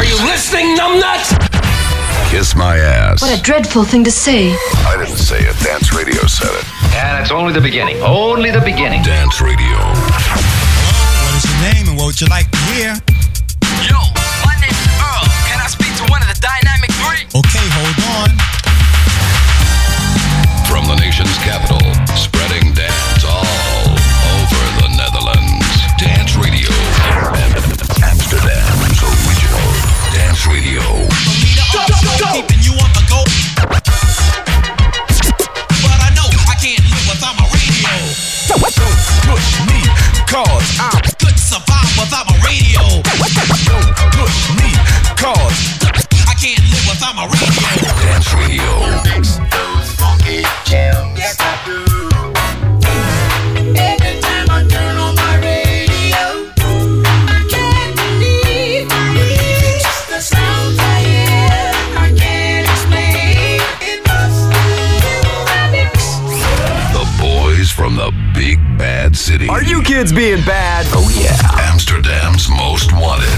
you listening, numbnuts? Kiss my ass. What a dreadful thing to say. I didn't say it. Dance Radio said it. And it's only the beginning. Only the beginning. Dance Radio. What is your name and what would you like to hear? Yo, my name's Earl. Can I speak to one of the Dynamic Three? Okay, hold on. From the nation's capital, spreading dance all over the Netherlands. Dance Radio. Amsterdam's original Dance Radio. Keeping you on the go. But I know I can't live without my radio. Don't push me, cause I couldn't survive without my radio. Don't push me, cause I can't live without my radio. Dance Radio. Mix those funky jams. Yes, I do. Every time I turn on my radio, I can't believe my ears. The sounds I hear, I can't explain. It must be The boys from the big bad city. Are you kids being bad? Oh yeah. Amsterdam's most wanted.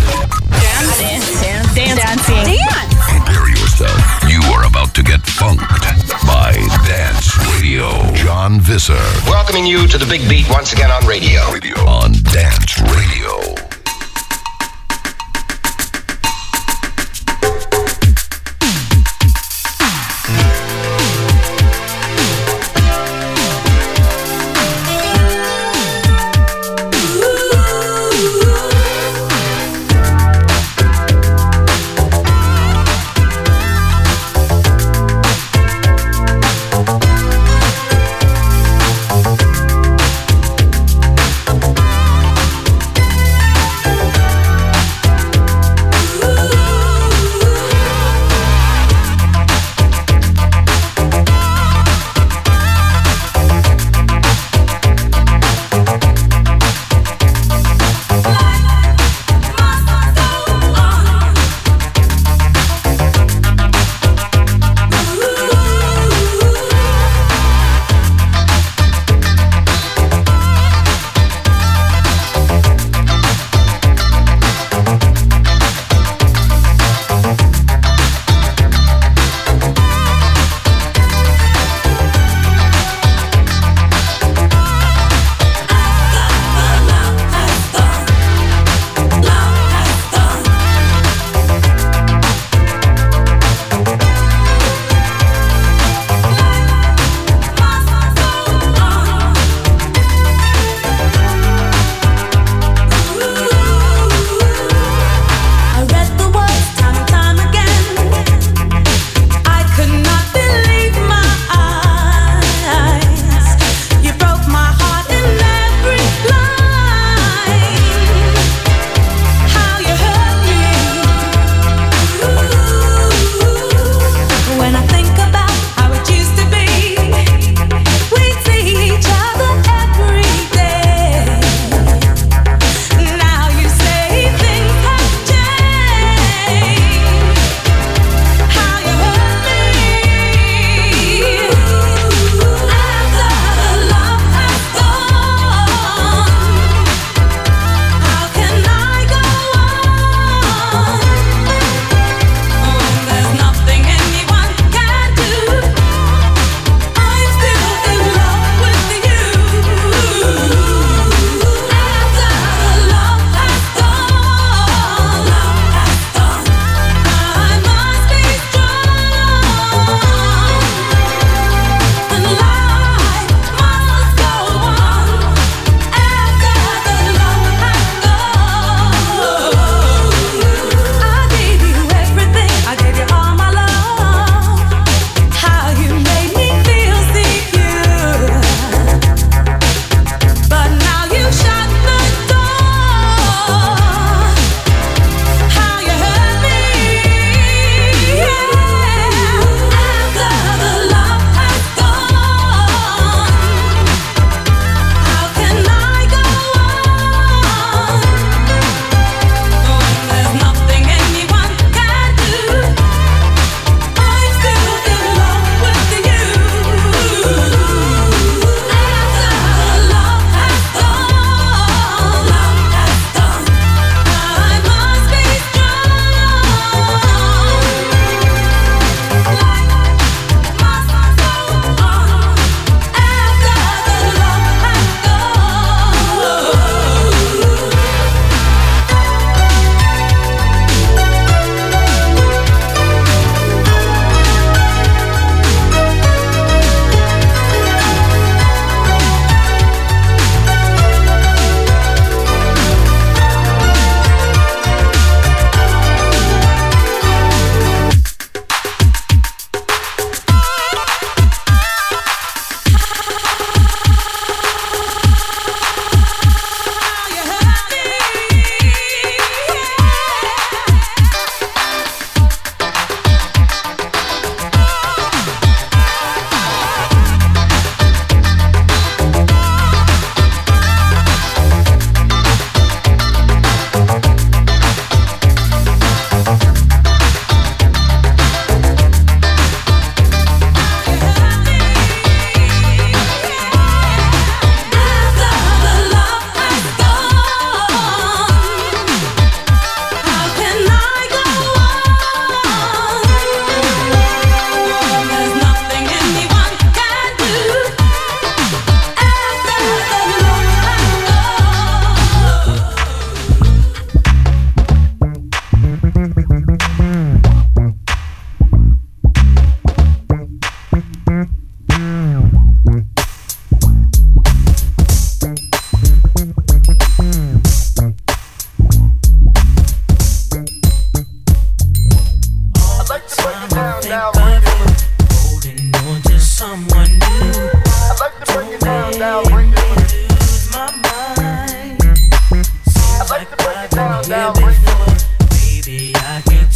Dancing. Prepare yourself. You are about to get funked by Dance Radio. John Visser Welcoming you to the big beat once again on radio. on Dance Radio.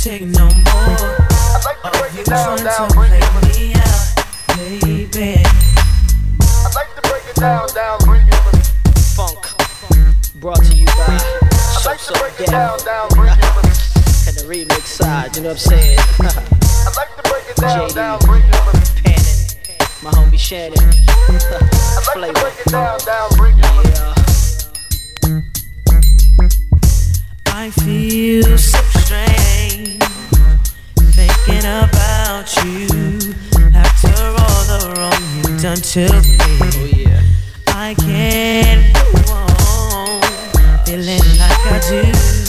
take no more. I'd like to break it down, Play me out, baby. I'd like to break it down, bring it for me. Funk, brought to you by I'd like to break it down, bring it for me. and the remix side, you know what I'm saying? I'd like to break it JD. down, bring it for me. Panning, my homie Shannon. I'd like to break it down, bring it for me. Yeah. I feel so strange thinking about you after all the wrong you've done to me. Oh yeah. I can't go on feeling like I do,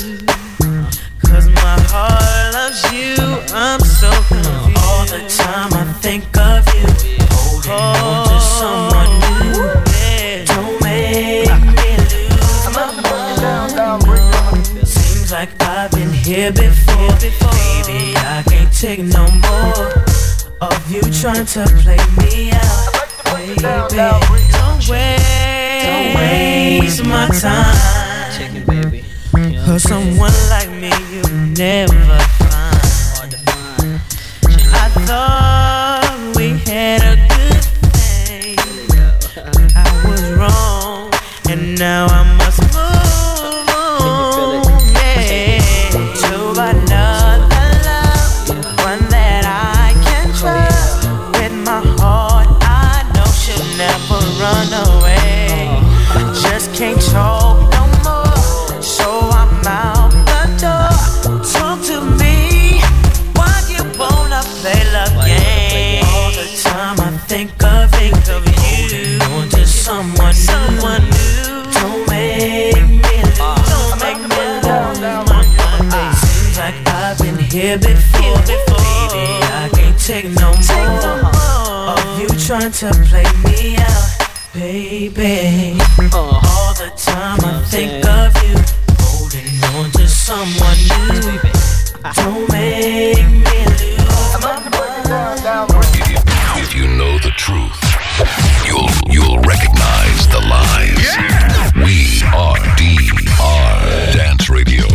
'cause my heart loves you. I'm so confused. All the time I think of you, holding on to someone new. Yeah. Don't make me lose my mind. Seems like I've been here before. Baby, I can't take no more of you trying to play me out. Baby, don't waste my time. Chicken baby. 'Cause someone like me you never find. Hard to find. I thought we had a good thing. I was wrong, and now I must move on. Yeah, to another love, one that I can trust. With my heart, I know she'll never run away. Just can't talk no more, so I'm out the door. Talk to me. Why you wanna play love game? All the time I think of you, on to someone new. Don't make me lose, don't make me lose my mind. Seems like I've been here before. Baby, I can't take no more of you trying to play me out, baby. All the time I think of you, holding on to someone new. Don't make me lose my mind. If you know the truth, you'll recognize the lies. We are DR Dance Radio.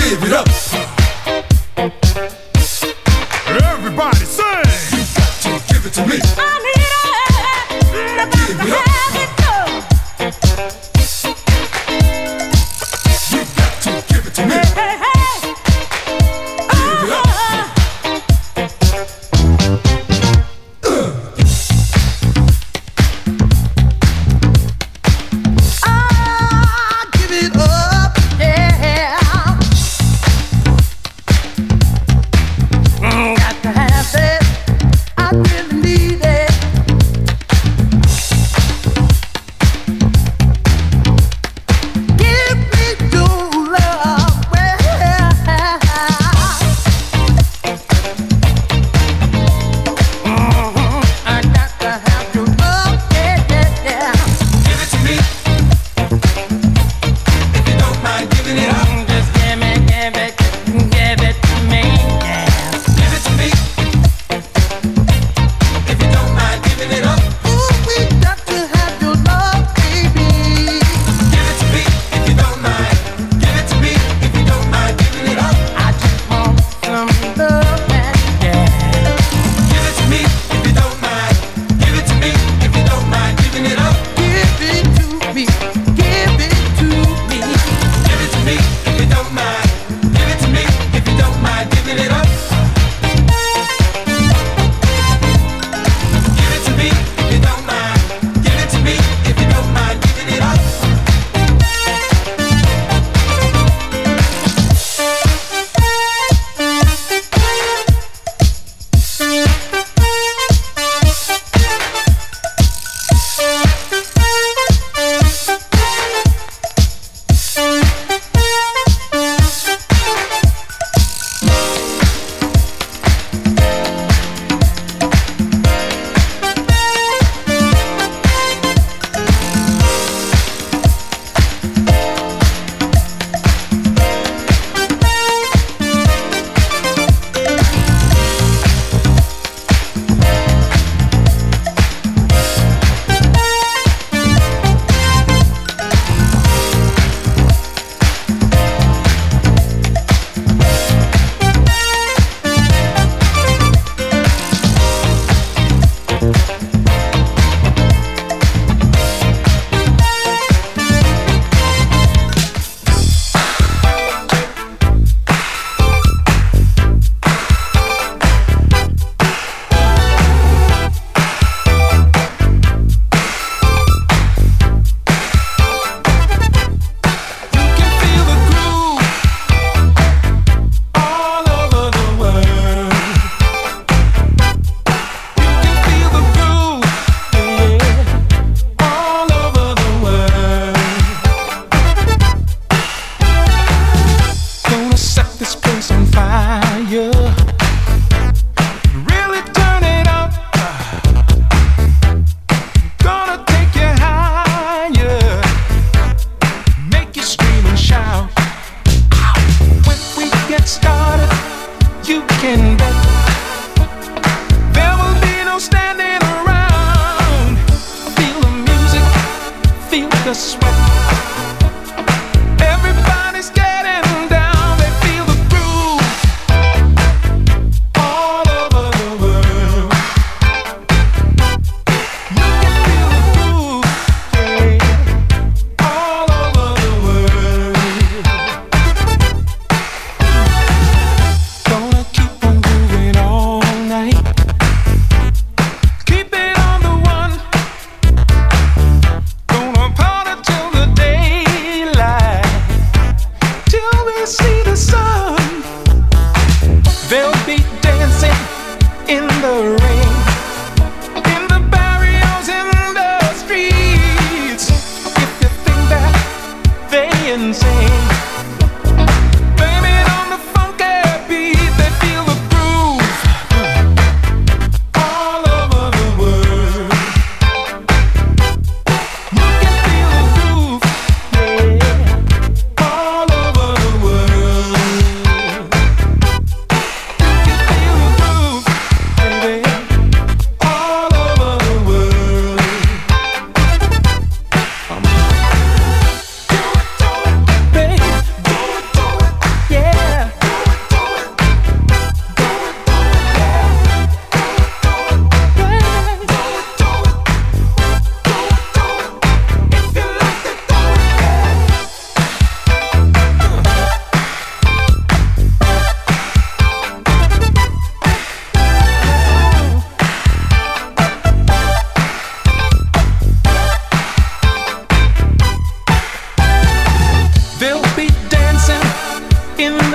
Give it up. Everybody sing. You got to give it to me. I need it. Give it up. You got to give it to me. Hey, hey. Give it up. Give it up, yeah. Got to have it. I really need it. Give me your love, well. I got to have your love, yeah, yeah, yeah. Give it to me. If you don't mind giving it up. Just give it to me, yeah. Give it to me. If you don't mind giving it up. Ooh, we got to have your love, baby. Give it to me. If you don't mind. Give it to me. If you don't mind giving it up. I just want some love, yeah. Give it to me. If you don't mind. Give it to me. If you don't mind giving it up. Give it to me, give it to me. Give it to me. If you don't mind. Give it to me. If you don't mind giving it up. Give it to me. If you don't mind. Give it to me. If you don't mind giving it up.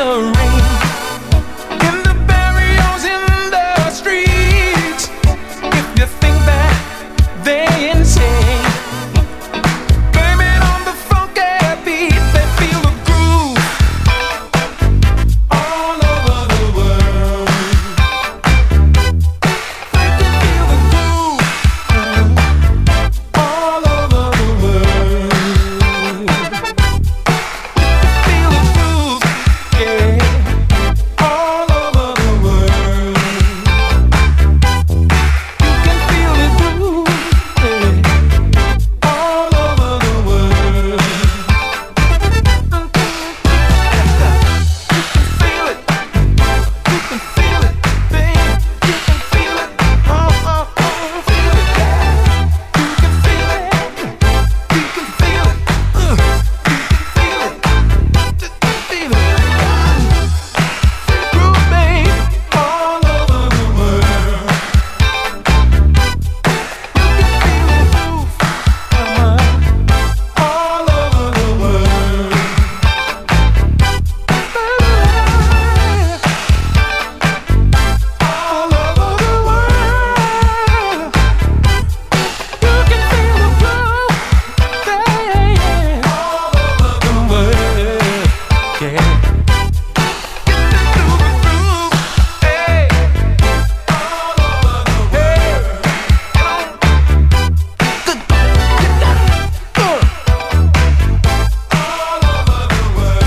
the rain, in the burials in the streets. If you think that they're insane, blame it on the funky beat. They feel the groove all over the world. They can feel the groove all over the world. Feel the groove, yeah, all over the world. You can feel the groove, yeah, all over the world. You can feel it, babe. You can feel it, feel it, you can feel it, you can feel it, you can feel it, groove, babe, all over the world. You can feel the groove, all over the world. All over the world. You can feel the groove, yeah, all over the world, yeah. Get into the groove, hey, all over the world. Good, get that, all over the world.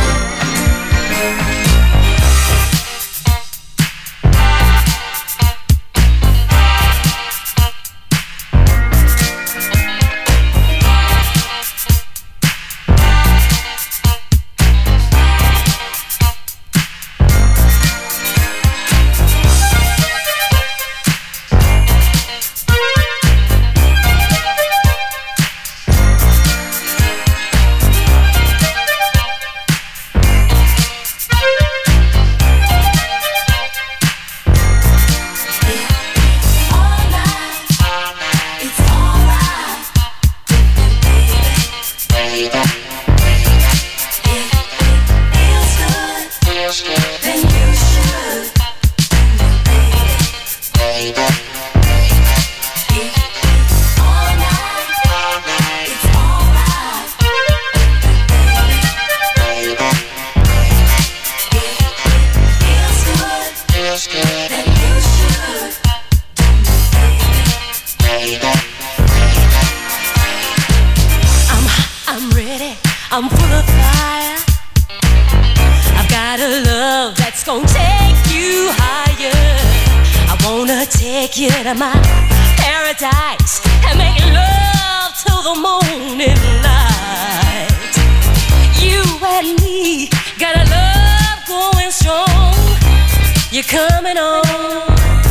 I'm ready, I'm full of fire. I've got a love that's gonna take you higher. I wanna take you to my paradise and make love till the morning light. You and me got a love going strong. You're coming on.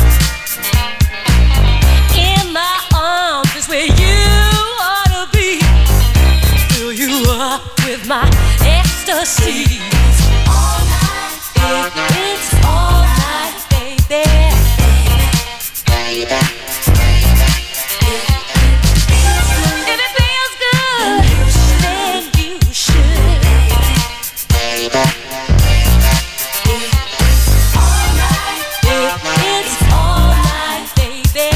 In my arms is where you ought to be. Fill you up with my ecstasy. All night, it's all night, baby. If it feels good, then you should. All night, it's all night, baby.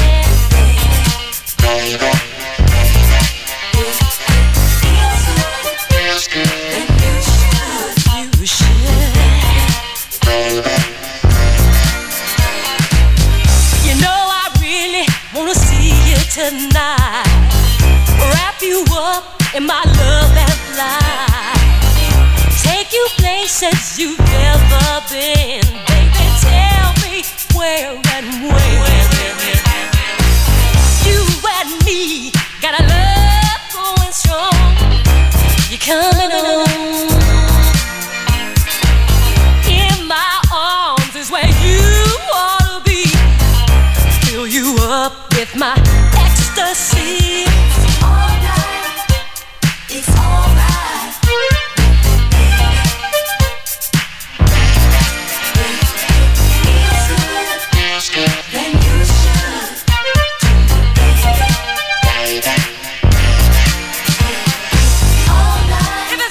You should. You know I really wanna see you tonight. Wrap you up in my love and fly. Take you places you've never been. Baby, tell me where and when. You and me got a love going strong. You're coming on. In my arms is where you ought to be. Fill you up with my ecstasy. All night, it's all right. Then you should. All night.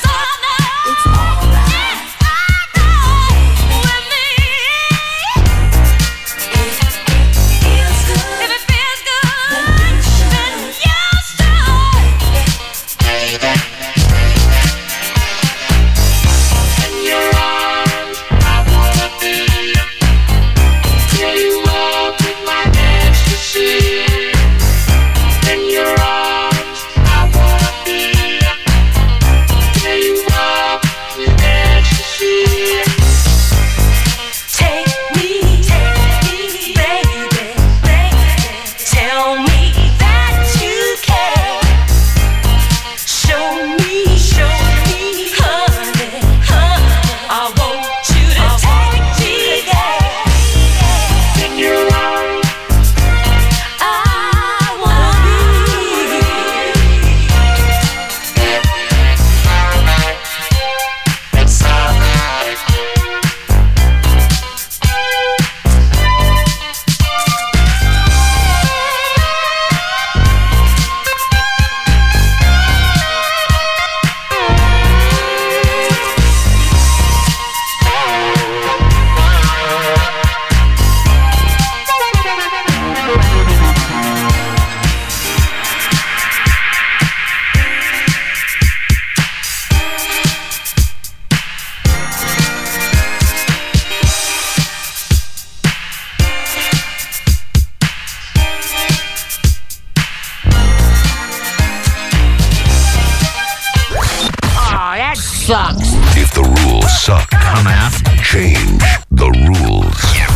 dumbass. Change the rules.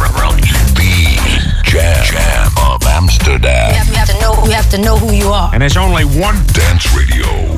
The Jam of Amsterdam. We have to know who you are. And there's only one Dance Radio.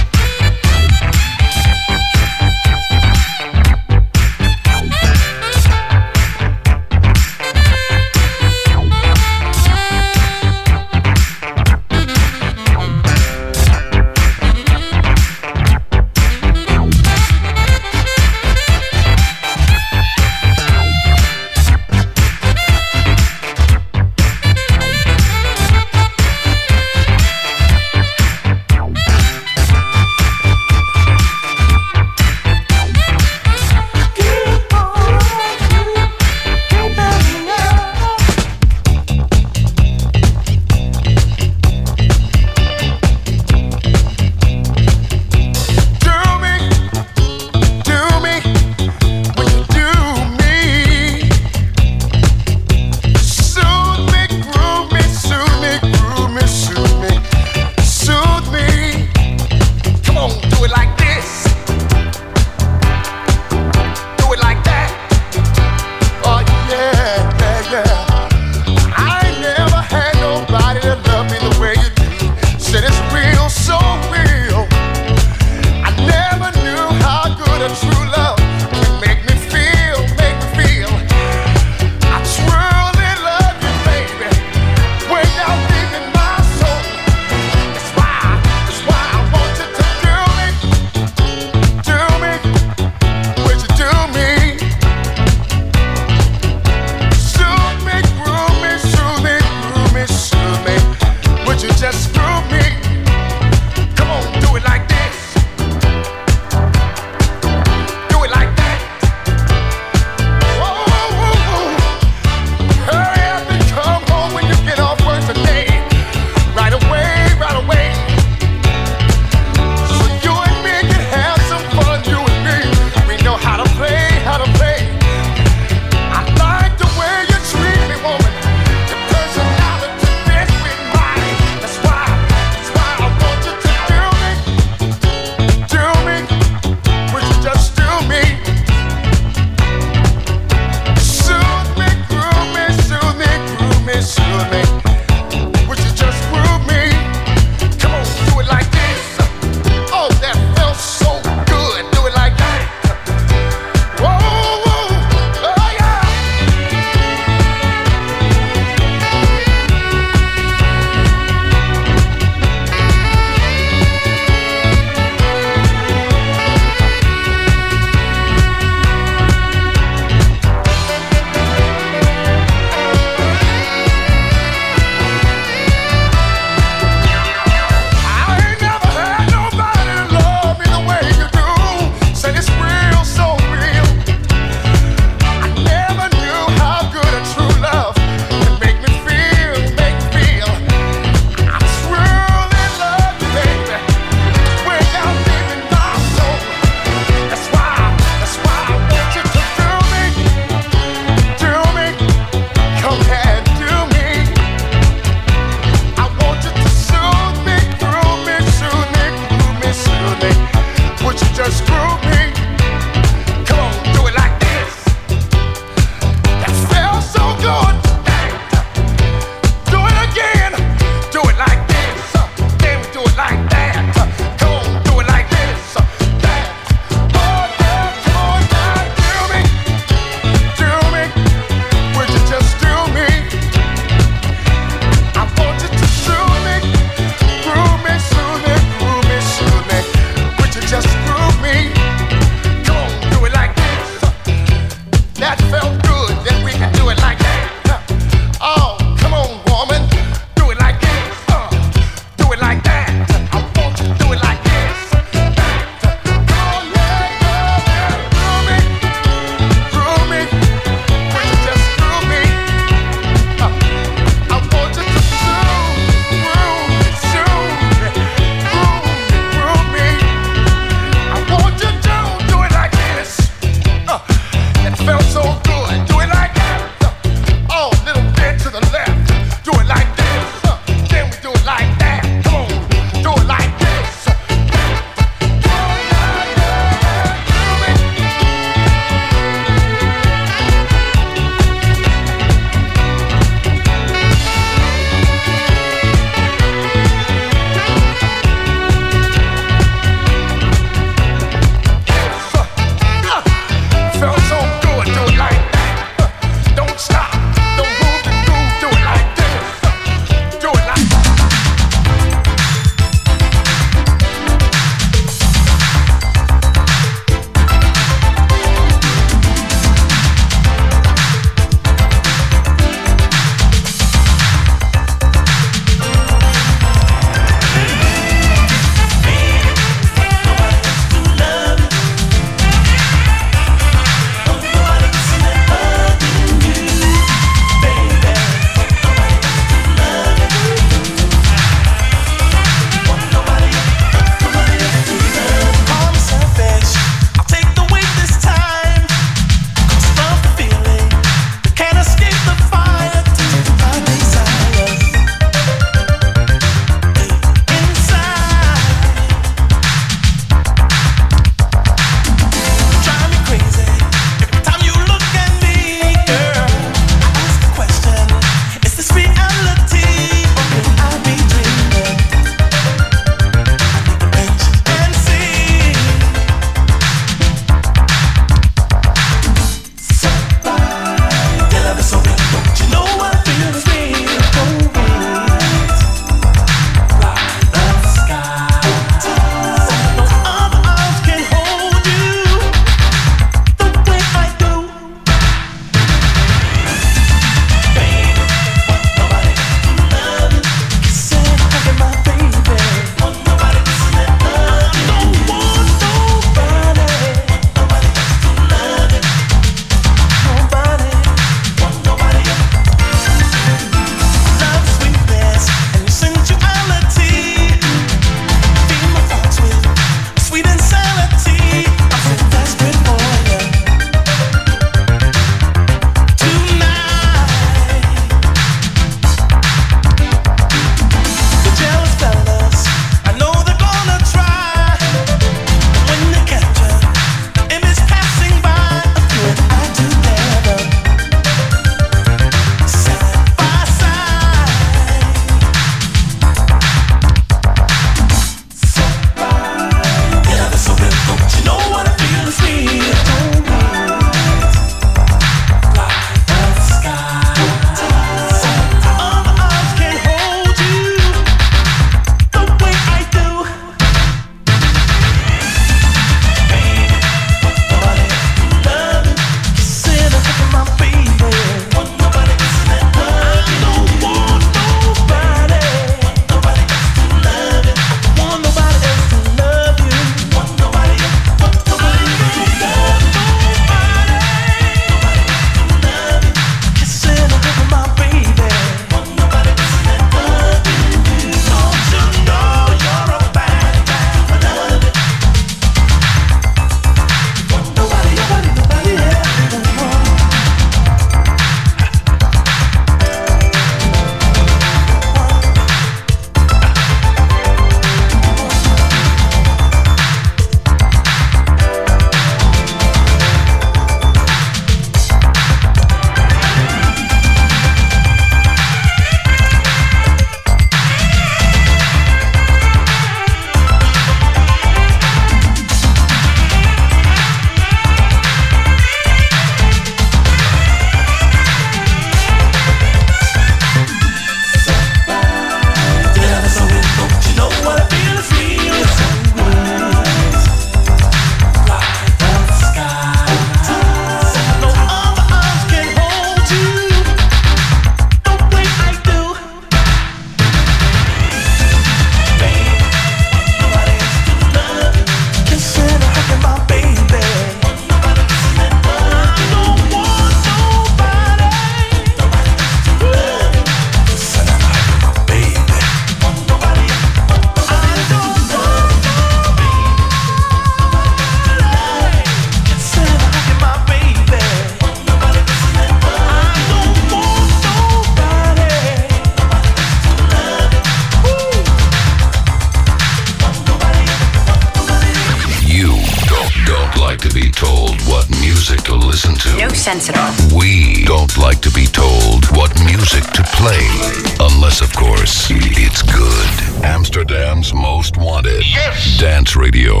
don't like to be told what music to listen to. No sense at all. We don't like to be told what music to play. Unless, of course, it's good. Amsterdam's most wanted. Yes! Dance Radio.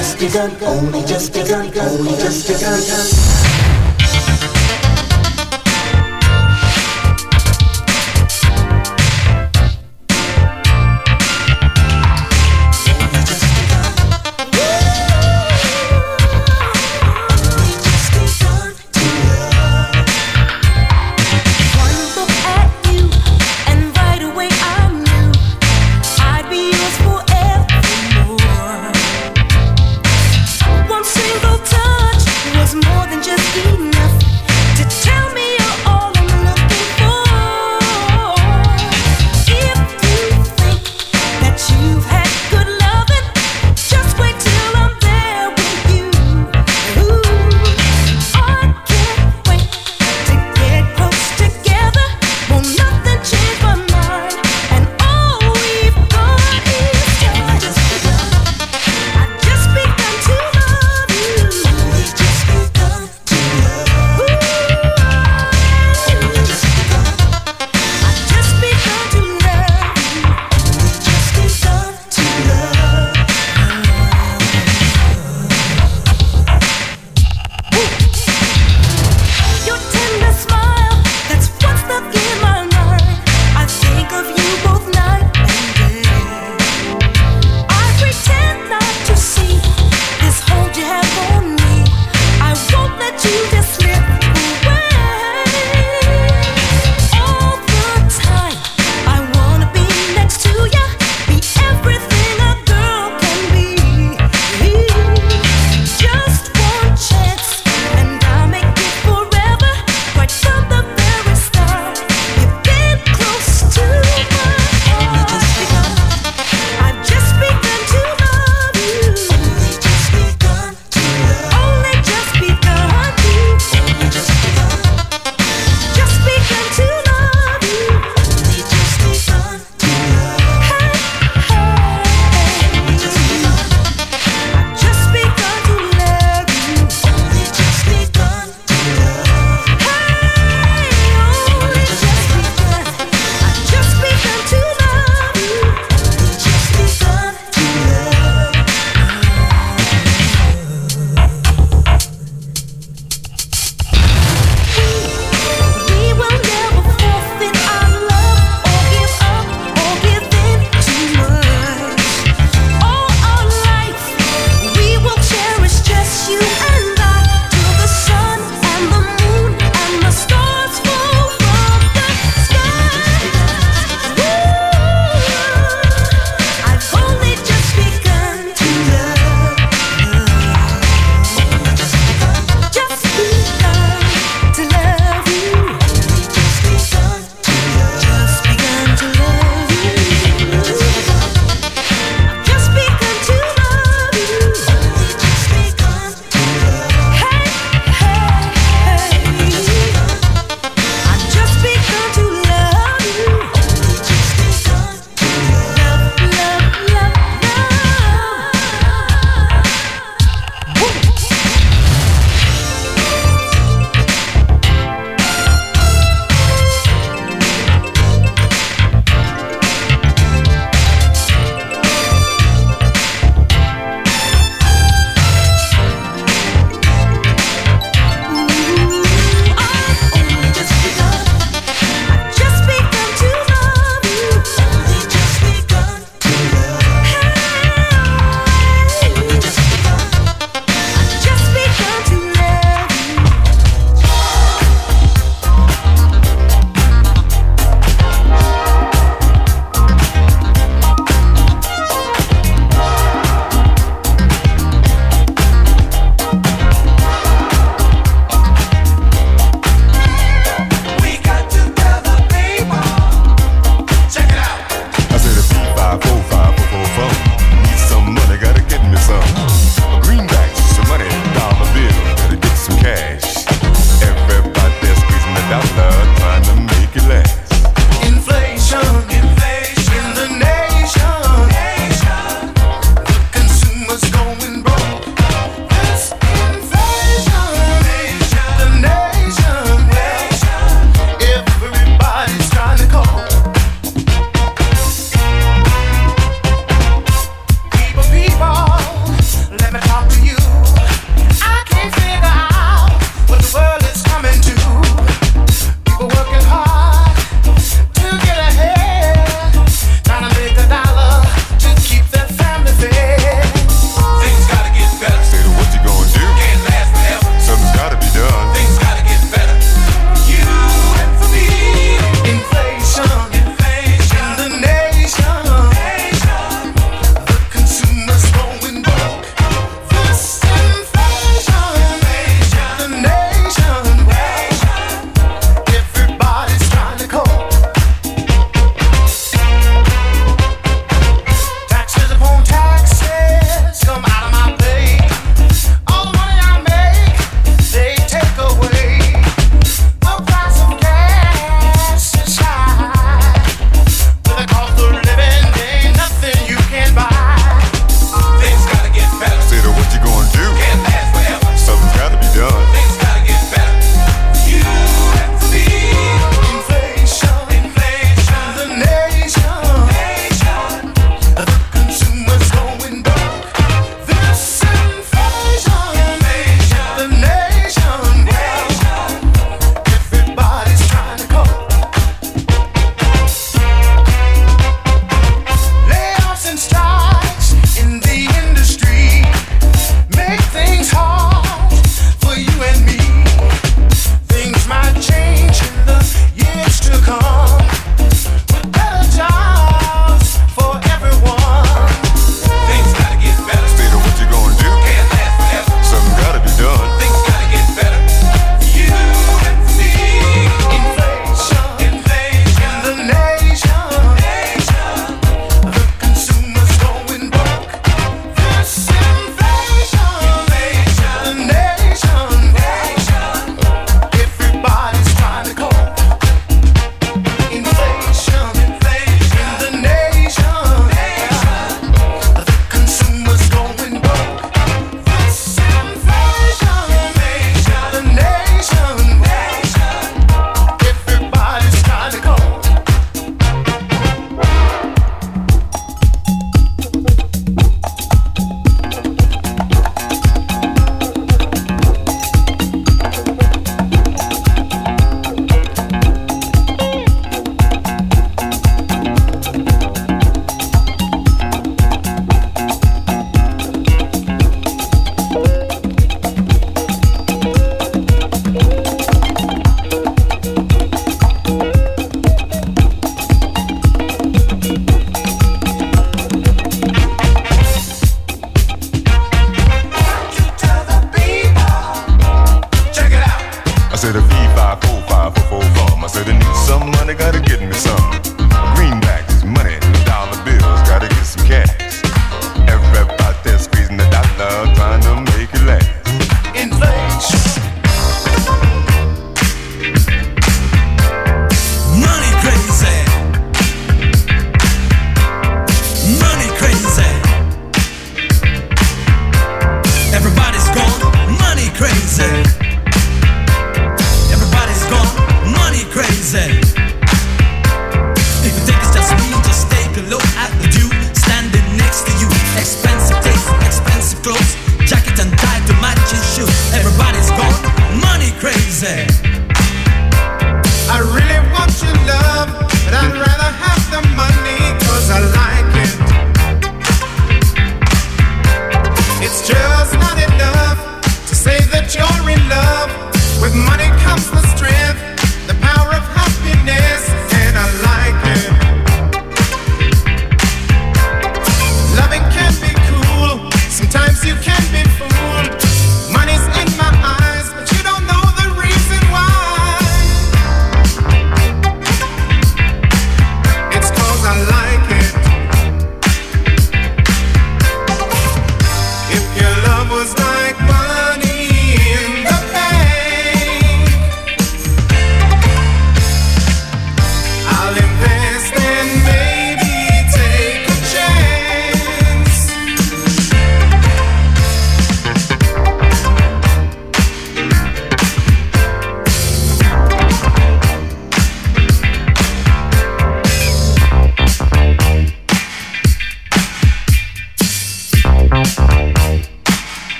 just begun, only just begun, only just begun.